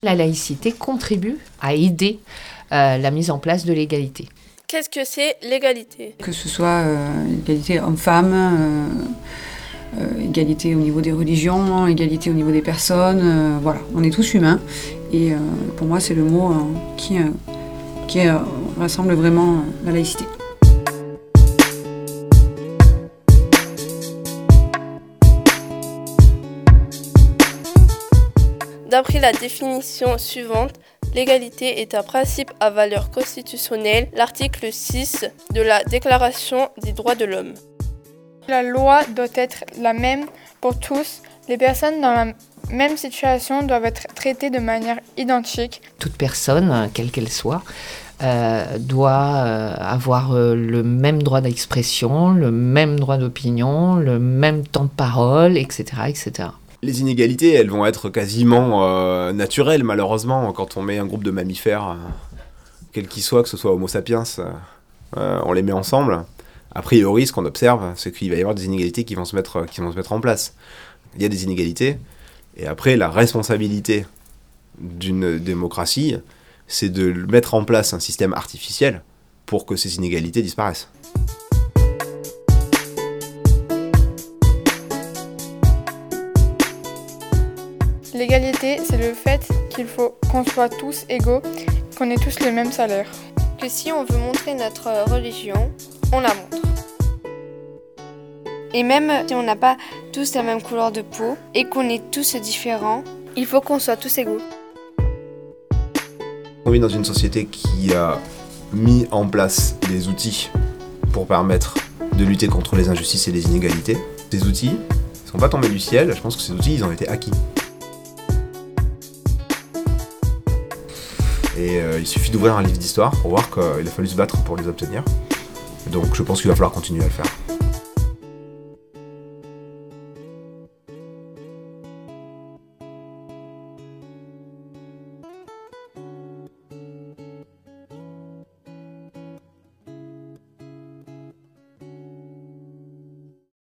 La laïcité contribue à aider la mise en place de l'égalité. Qu'est-ce que c'est l'égalité ? Que ce soit égalité homme-femme, égalité au niveau des religions, égalité au niveau des personnes, voilà, on est tous humains. Et pour moi, c'est le mot qui rassemble vraiment la laïcité. D'après la définition suivante, l'égalité est un principe à valeur constitutionnelle, l'article 6 de la Déclaration des droits de l'homme. La loi doit être la même pour tous. Les personnes dans la même situation doivent être traitées de manière identique. Toute personne, quelle qu'elle soit, doit avoir le même droit d'expression, le même droit d'opinion, le même temps de parole, etc., etc. Les inégalités, elles vont être quasiment naturelles, malheureusement, quand on met un groupe de mammifères, quel qu'il soit, que ce soit Homo sapiens, on les met ensemble. A priori, ce qu'on observe, c'est qu'il va y avoir des inégalités qui vont se mettre en place. Il y a des inégalités, et après, la responsabilité d'une démocratie, c'est de mettre en place un système artificiel pour que ces inégalités disparaissent. L'égalité, c'est le fait qu'il faut qu'on soit tous égaux, qu'on ait tous le même salaire. Que si on veut montrer notre religion, on la montre. Et même si on n'a pas tous la même couleur de peau et qu'on est tous différents, il faut qu'on soit tous égaux. On vit dans une société qui a mis en place des outils pour permettre de lutter contre les injustices et les inégalités. Ces outils ne sont pas tombés du ciel, je pense que ces outils, ils ont été acquis. Et il suffit d'ouvrir un livre d'histoire pour voir qu'il a fallu se battre pour les obtenir. Donc je pense qu'il va falloir continuer à le faire.